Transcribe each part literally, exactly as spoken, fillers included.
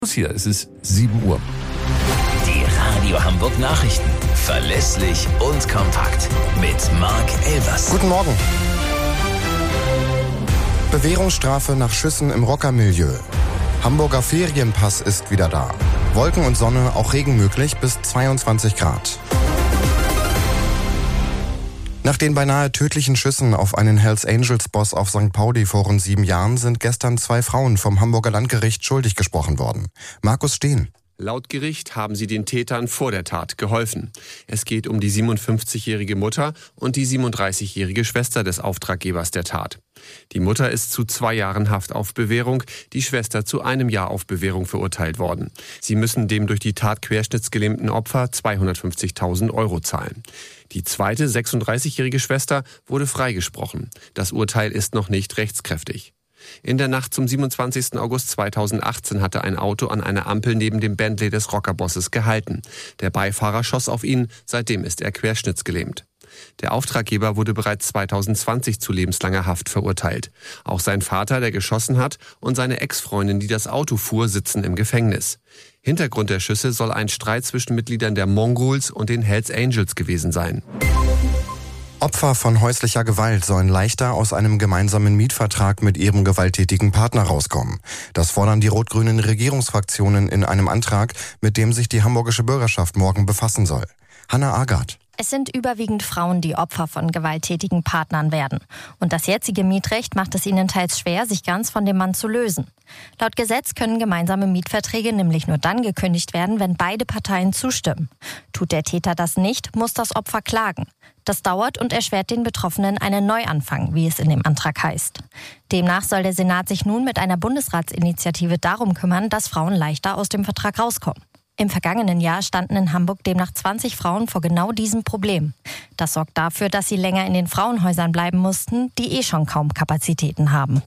Hier, es ist sieben Uhr. Die Radio Hamburg Nachrichten. Verlässlich und kompakt. Mit Marc Elvers. Guten Morgen. Bewährungsstrafe nach Schüssen im Rockermilieu. Hamburger Ferienpass ist wieder da. Wolken und Sonne, auch Regen möglich, bis zweiundzwanzig Grad. Nach den beinahe tödlichen Schüssen auf einen Hells Angels-Boss auf Sankt Pauli vor rund sieben Jahren sind gestern zwei Frauen vom Hamburger Landgericht schuldig gesprochen worden. Markus Steen. Laut Gericht haben sie den Tätern vor der Tat geholfen. Es geht um die siebenundfünfzigjährige Mutter und die siebenunddreißigjährige Schwester des Auftraggebers der Tat. Die Mutter ist zu zwei Jahren Haft auf Bewährung, die Schwester zu einem Jahr auf Bewährung verurteilt worden. Sie müssen dem durch die Tat querschnittsgelähmten Opfer zweihundertfünfzigtausend Euro zahlen. Die zweite, sechsunddreißigjährige Schwester wurde freigesprochen. Das Urteil ist noch nicht rechtskräftig. In der Nacht zum siebenundzwanzigsten August zweitausendachtzehn hatte ein Auto an einer Ampel neben dem Bentley des Rockerbosses gehalten. Der Beifahrer schoss auf ihn, seitdem ist er querschnittsgelähmt. Der Auftraggeber wurde bereits zweitausendzwanzig zu lebenslanger Haft verurteilt. Auch sein Vater, der geschossen hat, und seine Ex-Freundin, die das Auto fuhr, sitzen im Gefängnis. Hintergrund der Schüsse soll ein Streit zwischen Mitgliedern der Mongols und den Hells Angels gewesen sein. Opfer von häuslicher Gewalt sollen leichter aus einem gemeinsamen Mietvertrag mit ihrem gewalttätigen Partner rauskommen. Das fordern die rot-grünen Regierungsfraktionen in einem Antrag, mit dem sich die hamburgische Bürgerschaft morgen befassen soll. Hanna Agard. Es sind überwiegend Frauen, die Opfer von gewalttätigen Partnern werden. Und das jetzige Mietrecht macht es ihnen teils schwer, sich ganz von dem Mann zu lösen. Laut Gesetz können gemeinsame Mietverträge nämlich nur dann gekündigt werden, wenn beide Parteien zustimmen. Tut der Täter das nicht, muss das Opfer klagen. Das dauert und erschwert den Betroffenen einen Neuanfang, wie es in dem Antrag heißt. Demnach soll der Senat sich nun mit einer Bundesratsinitiative darum kümmern, dass Frauen leichter aus dem Vertrag rauskommen. Im vergangenen Jahr standen in Hamburg demnach zwanzig Frauen vor genau diesem Problem. Das sorgt dafür, dass sie länger in den Frauenhäusern bleiben mussten, die eh schon kaum Kapazitäten haben.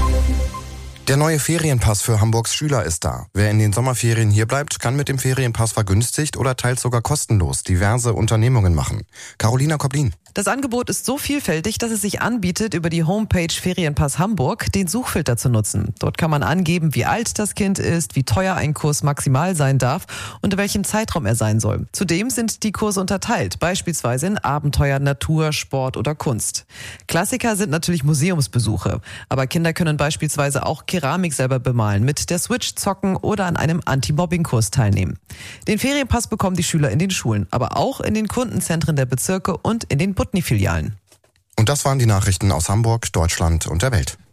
Der neue Ferienpass für Hamburgs Schüler ist da. Wer in den Sommerferien hier bleibt, kann mit dem Ferienpass vergünstigt oder teils sogar kostenlos diverse Unternehmungen machen. Carolina Koblin. Das Angebot ist so vielfältig, dass es sich anbietet, über die Homepage Ferienpass Hamburg den Suchfilter zu nutzen. Dort kann man angeben, wie alt das Kind ist, wie teuer ein Kurs maximal sein darf und in welchem Zeitraum er sein soll. Zudem sind die Kurse unterteilt, beispielsweise in Abenteuer, Natur, Sport oder Kunst. Klassiker sind natürlich Museumsbesuche, aber Kinder können beispielsweise auch Keramik selber bemalen, mit der Switch zocken oder an einem Anti-Mobbing-Kurs teilnehmen. Den Ferienpass bekommen die Schüler in den Schulen, aber auch in den Kundenzentren der Bezirke und in den Butni-Filialen. Und das waren die Nachrichten aus Hamburg, Deutschland und der Welt.